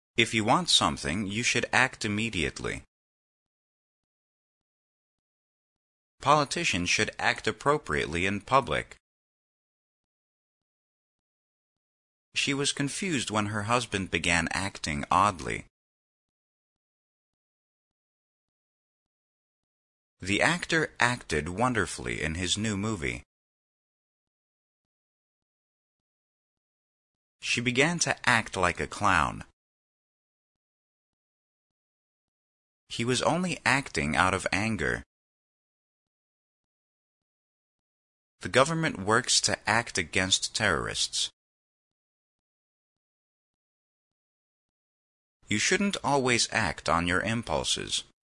If you want something, you should act immediately. Politicians should act appropriately in public. She was confused when her husband began acting oddly. The actor acted wonderfully in his new movie. She began to act like a clown. He was only acting out of anger. The government works to act against terrorists. You shouldn't always act on your impulses.